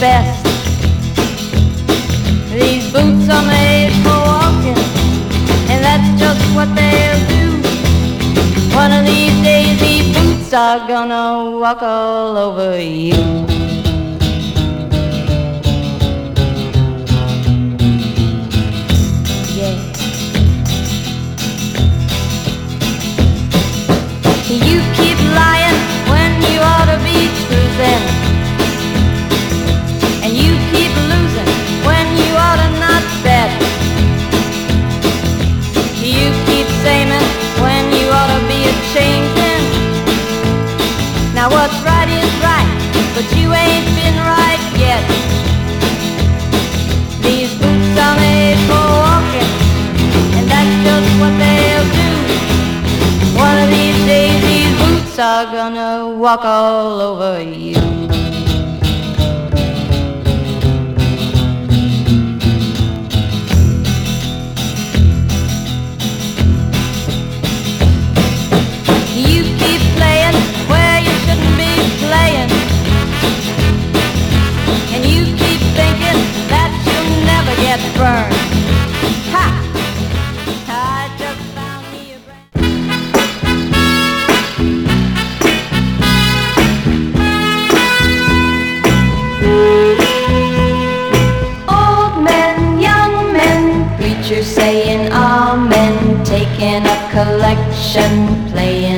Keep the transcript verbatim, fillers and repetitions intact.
best. These boots are made for walking, and that's just what they'll do. One of these days these boots are gonna walk all over you. Yeah. You keep lying when you ought to be cruising, and you keep losing when you ought to not bet. You keep saying when you ought to be a-changing. Now what's right is right, but you ain't been right yet. These boots are made for walking, and that's just what they'll do. One of these days these boots are gonna walk all over you. You keep playing where you shouldn't be playing, and you keep thinking that you'll never get burned. Ha! I just found me a brand. Old men, young men, preachers saying amen, taking a collection, playing